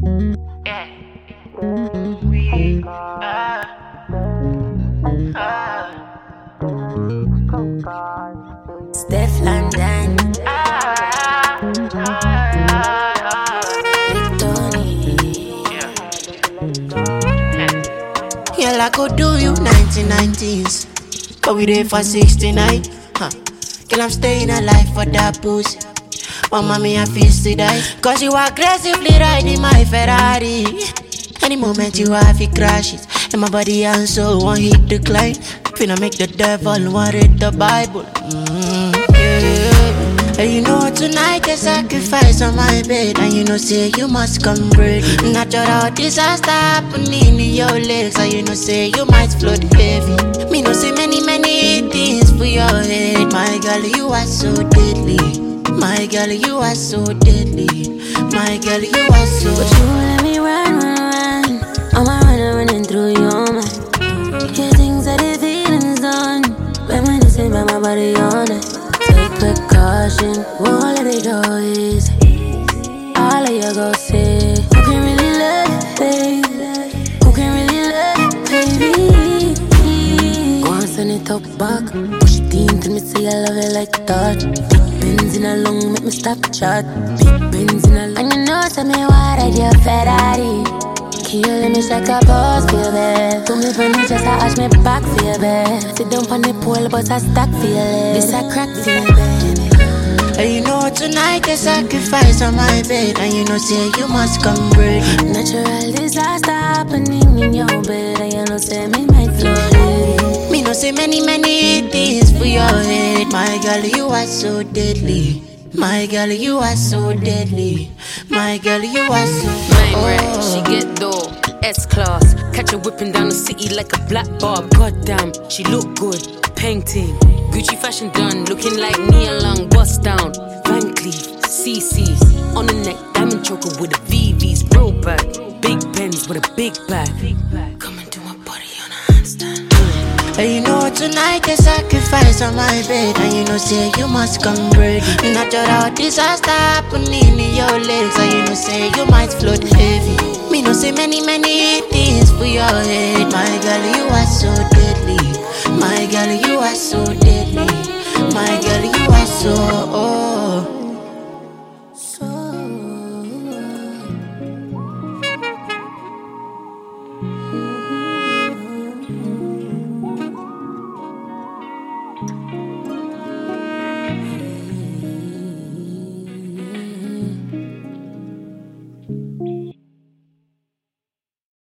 Yeah. We Steph London, Tony. Girl, I could do you 1990s, but we there for 69. Girl, I'm staying alive for that pussy. Oh, mommy, I feel to die. Cause you aggressively riding my Ferrari. Any moment you have it crash it. And my body and soul won't hit decline. Finna make the devil want read the Bible. Yeah. And you know tonight a sacrifice on my bed. And you know say you must come ready. Natural disaster happening in your legs. And you know say you might float heavy. Me know say many things for your head. My girl, you are so deadly. My girl, you are so deadly. My girl, you are so. But you let me run. I'm running through your mind. Yeah, things that the feelings done. Reminiscing about my body on it. Take precaution, won't let it go easy. All of you go say, who can really love it, baby? Who can really love it, baby? Go and send it up back. Push it in till me say I love it like that. Big Benz in a lung, make me stop chat. Big Benz in a lung. And you know, tell me why I your Ferrari. Kill me, shake a pose for you, babe. Do me funny, just I arch me back for you, babe. Sit down on the pole, but I stack for you, this a crack for you, baby. And you know tonight a sacrifice on my bed. And you know say you must come ready. Natural disaster happening in your bed. And you know say me might float. Me know say many things for your head. My girl, you are so deadly. My girl, you are so deadly. My girl, you are so. Nine red, she get dough. S-class, catch her whipping down the city like a black barb. Goddamn, she look good. Painting, Gucci fashion done, looking like Nia Long. Bust down, Van Cleef, CC's on the neck, diamond choker with a VV's, bro bag, big Benz with a big bag. Come and do my body on a handstand. And you know tonight a sacrifice on my bed. And you know say you must come ready. Natural disaster happening in your legs. And you know say you might float heavy. Me know say many things for your head. My girl, you are so deadly. My girl, you are so deadly. My girl, you are so.